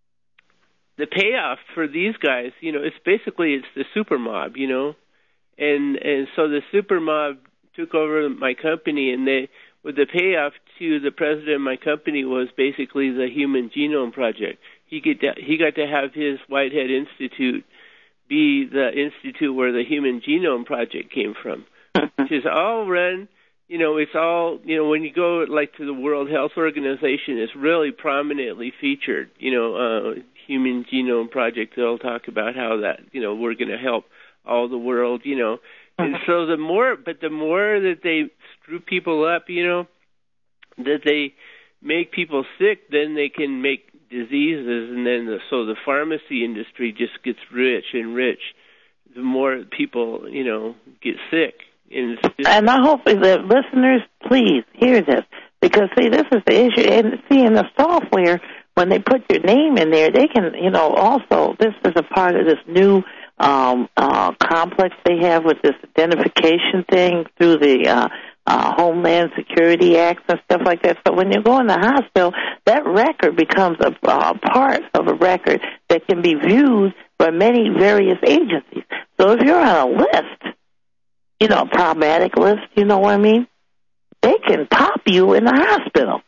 the payoff for these guys, you know, it's basically it's the super mob, you know, and and so the super mob took over my company, and they. With the payoff to the president of my company was basically the Human Genome Project. He get to, he got to have his Whitehead Institute be the institute where the Human Genome Project came from, which is all run. You know, it's all you know. When you go like to the World Health Organization, it's really prominently featured. You know, uh, Human Genome Project. They'll talk about how that you know we're going to help all the world. You know. And so the more, but the more that they screw people up, you know, that they make people sick, then they can make diseases, and then the, so the pharmacy industry just gets rich and rich. The more people, you know, get sick. And, it's just, and I hope that listeners, please hear this, because see, this is the issue. And see, in the software, when they put your name in there, they can, you know, also this is a part of this new. Um, uh, complex they have with this identification thing through the uh, uh, Homeland Security Act and stuff like that. So when you go in the hospital, that record becomes a uh, part of a record that can be viewed by many various agencies. So if you're on a list, you know, problematic list, you know what I mean? They can pop you in the hospital.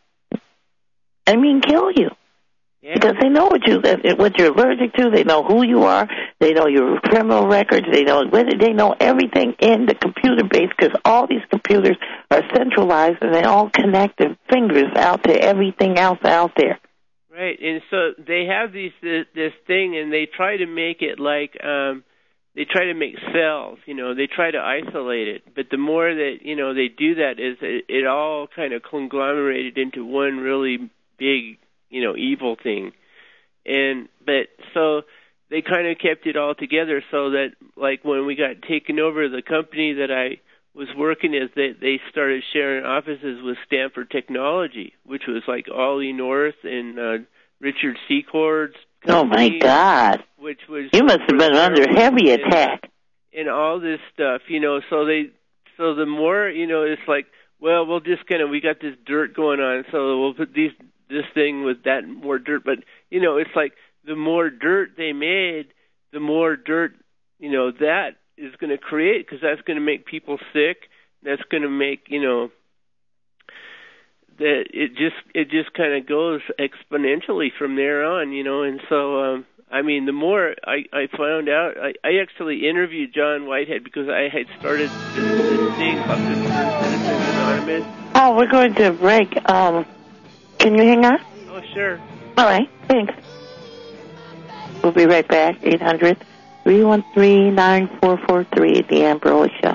I mean, kill you. Yeah. Because they know what you what you're allergic to. They know who you are. They know your criminal records. They know they know everything in the computer base because all these computers are centralized and they all connect their fingers out to everything else out there. Right, and so they have these this, this thing, and they try to make it like um, they try to make cells. You know, they try to isolate it. But the more that you know they do that, is it, it all kind of conglomerated into one really big. You know, evil thing. And, but, so they kind of kept it all together so that, like, when we got taken over, the company that I was working at, they, they started sharing offices with Stanford Technology, which was like Ollie North and uh, Richard Secord's company. Oh, my God. Which was... You must have been under heavy attack. And, and all this stuff, you know, so they, so the more, you know, it's like, well, we'll just kind of, we got this dirt going on, so we'll put these... this thing with that more dirt, but you know, it's like the more dirt they made, the more dirt, you know, that is going to create, because that's going to make people sick. That's going to make, you know, that it just it just kind of goes exponentially from there on, you know. And so, um, I mean, the more I, I found out, I, I actually interviewed John Whitehead because I had started this, this thing called Concerned Citizens Anonymous. Oh, we're going to break. Um, can you hang on? Oh, sure. All right, thanks. We'll be right back. eight hundred, three one three, nine four four three, The Ann Burley Show.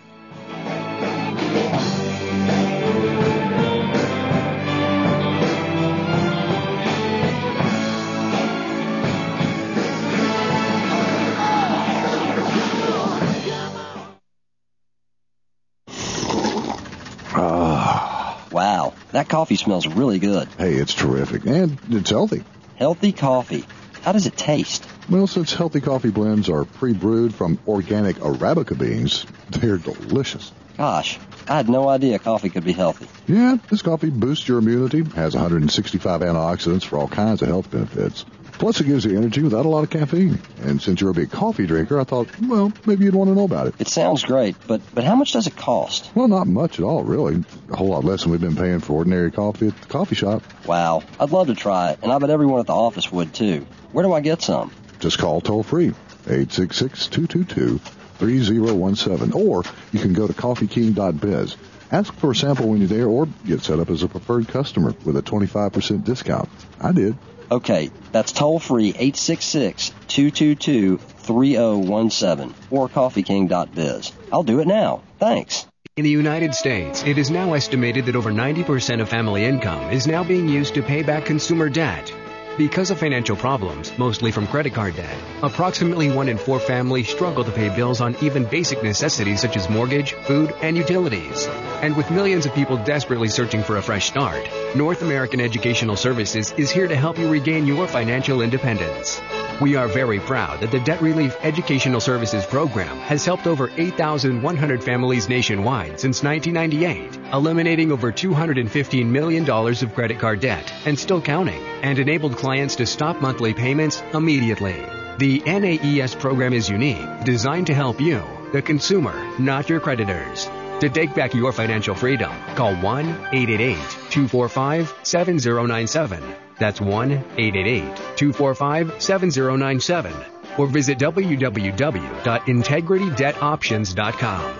Wow, that coffee smells really good. Hey, it's terrific, and it's healthy. Healthy coffee. How does it taste? Well, since healthy coffee blends are pre-brewed from organic Arabica beans, they're delicious. Gosh, I had no idea coffee could be healthy. Yeah, this coffee boosts your immunity, has one hundred sixty-five antioxidants for all kinds of health benefits. Plus, it gives you energy without a lot of caffeine. And since you're a big coffee drinker, I thought, well, maybe you'd want to know about it. It sounds great, but, but how much does it cost? Well, not much at all, really. A whole lot less than we've been paying for ordinary coffee at the coffee shop. Wow, I'd love to try it, and I bet everyone at the office would, too. Where do I get some? Just call toll-free, eight six six, two two two, three zero one seven, or you can go to coffee king dot biz. Ask for a sample when you're there, or get set up as a preferred customer with a twenty-five percent discount. I did. Okay, that's toll-free, eight six six, two two two, three zero one seven, or coffee king dot biz. I'll do it now. Thanks. In the United States, it is now estimated that over ninety percent of family income is now being used to pay back consumer debt. Because of financial problems, mostly from credit card debt, approximately one in four families struggle to pay bills on even basic necessities such as mortgage, food, and utilities. And with millions of people desperately searching for a fresh start, North American Educational Services is here to help you regain your financial independence. We are very proud that the Debt Relief Educational Services Program has helped over eight thousand one hundred families nationwide since nineteen ninety-eight, eliminating over two hundred fifteen million dollars of credit card debt and still counting, and enabled clients to stop monthly payments immediately. The N A E S program is unique, designed to help you, the consumer, not your creditors. To take back your financial freedom, call one eight eight eight, two four five, seven zero nine seven. That's one eight eight eight, two four five, seven zero nine seven. Or visit w w w dot integrity debt options dot com.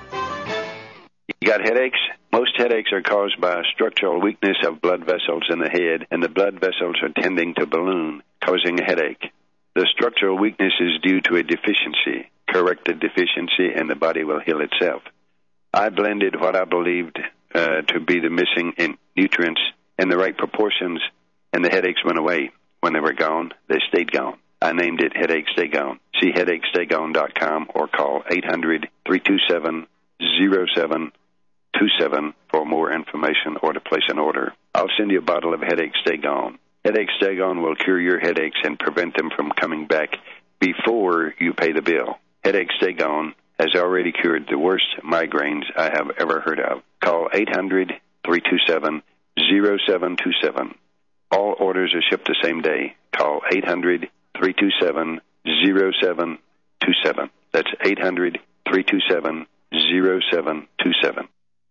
You got headaches? Most headaches are caused by structural weakness of blood vessels in the head, and the blood vessels are tending to balloon, causing a headache. The structural weakness is due to a deficiency. Correct the deficiency, and the body will heal itself. I blended what I believed uh, to be the missing in nutrients in the right proportions, and the headaches went away. When they were gone, they stayed gone. I named it Headache Stay Gone. See headache stay gone dot com or call eight hundred, three two seven, zero seven two seven for more information or to place an order. I'll send you a bottle of Headache Stay Gone. Headache Stay Gone will cure your headaches and prevent them from coming back before you pay the bill. Headache Stay Gone has already cured the worst migraines I have ever heard of. Call eight hundred, three two seven, zero seven two seven. All orders are shipped the same day. Call eight hundred, three two seven, zero seven two seven. That's eight hundred, three two seven, zero seven two seven.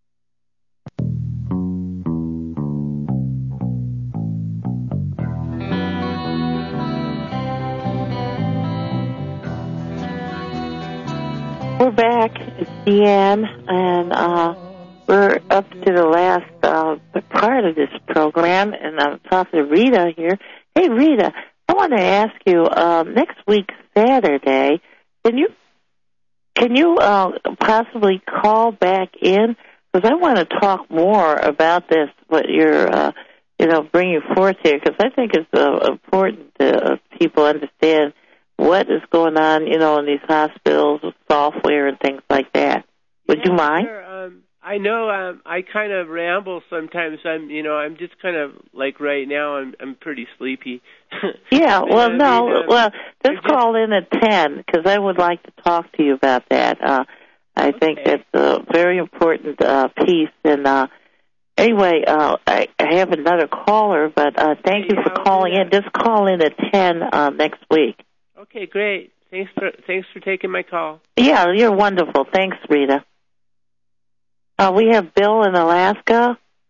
We're back. It's Deanne, and uh, we're up to the last uh, part of this program, and I'm talking to Rita here. Hey, Rita, I want to ask you, um, next week, Saturday, can you can you uh, possibly call back in? Because I want to talk more about this, what you're, uh, you know, bringing forth here, because I think it's uh, important that uh, people understand what is going on, you know, in these hospitals with software and things like that. Would yeah, you mind? Sure. Um, I know um, I kind of ramble sometimes. I'm, you know, I'm just kind of like right now. I'm, I'm pretty sleepy. Yeah. Well, I no. mean, uh, well, just call in at ten because I would like to talk to you about that. Uh, I okay. think that's a very important uh, piece. And uh, anyway, uh, I, I have another caller, but uh, thank you for calling in. Just call in at ten uh, next week. Okay, great. Thanks for thanks for taking my call. Yeah, you're wonderful. Thanks, Rita. Uh, we have Bill in Alaska.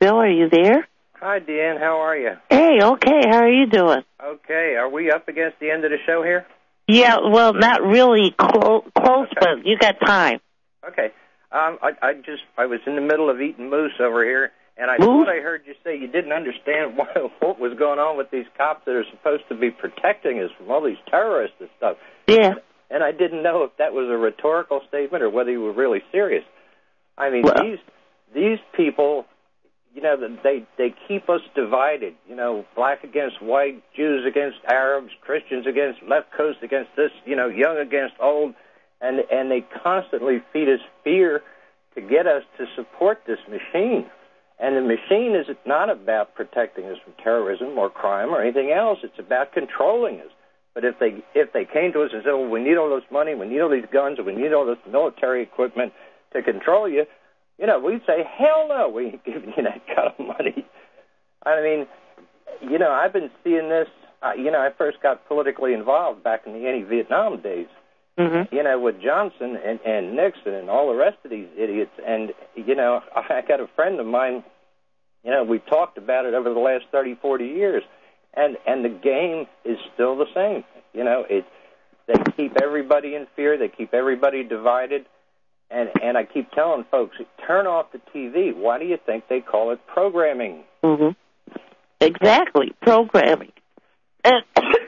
Bill, are you there? Hi, Deanne. How are you? Hey, okay. How are you doing? Okay. Are we up against the end of the show here? Yeah, well, not really clo- close, okay. But you got time. Okay. Um, I, I just I was in the middle of eating moose over here, and I moose? thought I heard you say you didn't understand what, what was going on with these cops that are supposed to be protecting us from all these terrorists and stuff. Yeah. And I didn't know if that was a rhetorical statement or whether you were really serious. I mean, well. these these people, you know, they they keep us divided. You know, black against white, Jews against Arabs, Christians against left coast against this, you know, young against old, and and they constantly feed us fear to get us to support this machine. And the machine is not about protecting us from terrorism or crime or anything else. It's about controlling us. But if they if they came to us and said, well, we need all this money, we need all these guns, and we need all this military equipment to control you, you know, we'd say, hell no, we ain't giving you that kind of money. I mean, you know, I've been seeing this, uh, you know, I first got politically involved back in the anti-Vietnam days, mm-hmm. you know, with Johnson and, and Nixon and all the rest of these idiots. And, you know, I got a friend of mine, you know, we've talked about it over the last thirty, forty years, and, and the game is still the same. You know, it, they keep everybody in fear, they keep everybody divided. And and I keep telling folks, turn off the T V. Why do you think they call it programming? Mm-hmm. Exactly, programming. And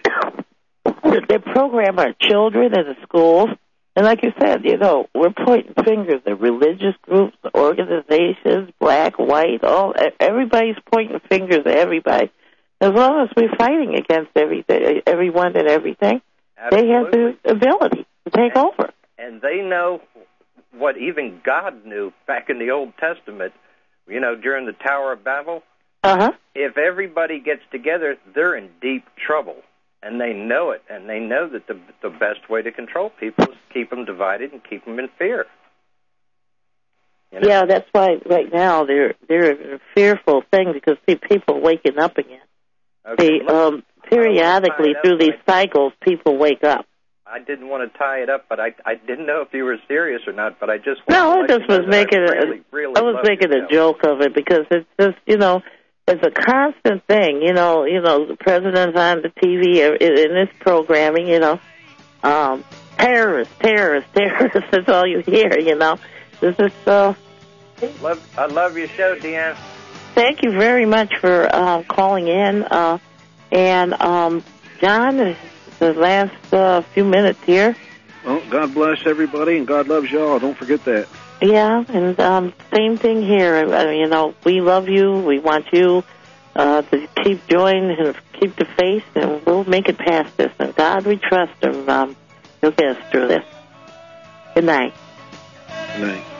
they program our children in the schools. And like you said, you know, we're pointing fingers at religious groups, organizations, black, white, all. Everybody's pointing fingers at everybody. As long as we're fighting against everything, everyone and everything, Absolutely. They have the ability to take and, over. And they know what even God knew back in the Old Testament, you know, during the Tower of Babel. Uh-huh. If everybody gets together, they're in deep trouble, and they know it, and they know that the the best way to control people is to keep them divided and keep them in fear. You know? Yeah, that's why right now they're they're a fearful thing because see people waking up again. Okay, the, um, periodically through these cycles, people wake up. I didn't want to tie it up, but I I didn't know if you were serious or not. But I just no, I just was making a really, really I was making a joke of it because it's just you know it's a constant thing. You know, you know the president's on the T V in this programming. You know, um, terrorists, terrorists, terrorists. That's all you hear. You know, this is uh. Love, I love your show, Deanne. Thank you very much for uh, calling in, uh, and um, John. The last uh, few minutes here. Well, God bless everybody, and God loves y'all. Don't forget that. Yeah, and um, same thing here. Uh, you know, we love you. We want you uh, to keep joining and keep the faith, and we'll make it past this. And God, we trust, and um, He'll get us through this. Good night. Good night.